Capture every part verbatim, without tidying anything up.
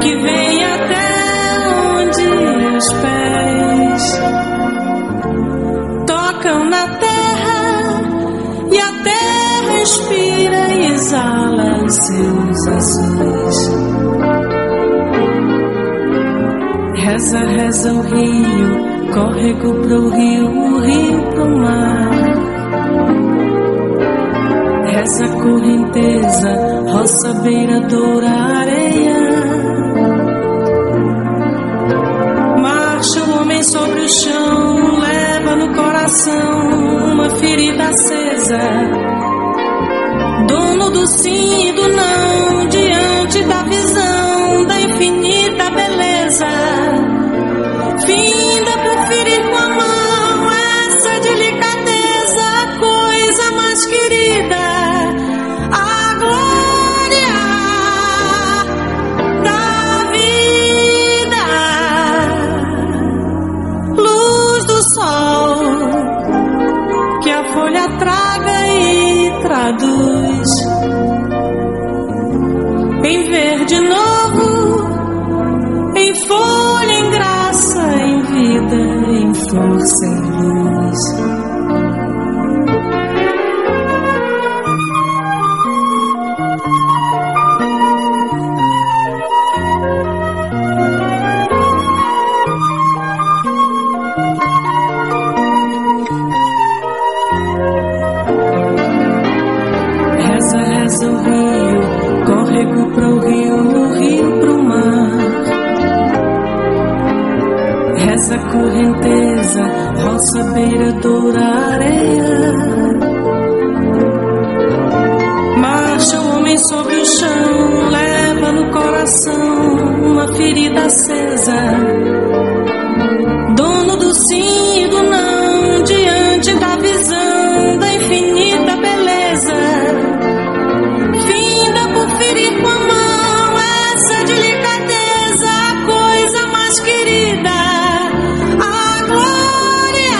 que vem até onde os pés tocam na terra, e a terra respira e exala os seus azuis. Reza, reza o rio, córrego pro rio, o rio pro mar. Reza a correnteza, roça, beira, doura, areia. Marcha o homem sobre o chão, leva no coração uma ferida acesa. Dono do sim e do não, diante da visão da infinita beleza. Finda por ferir com a mão essa delicadeza, a coisa mais querida, a glória da vida. Luz do sol que a folha traga e traduz em verde novo, em folha, em graça, em vida, em força, em luz. Reza, reza o rio, córrego pro rio, o rio pro mar. Reza a correnteza, roça, beira, doura, areia. Marcha o homem sobre o chão, leva no coração uma ferida acesa. Dono do sim e do não, diante da visão da infinita beleza. Finda por ferir com a mão essa delicadeza, a coisa mais querida, a glória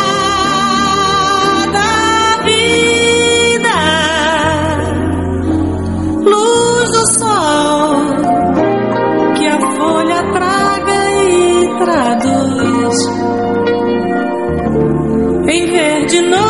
da vida. Luz do sol que a folha traga e traduz em verde novo,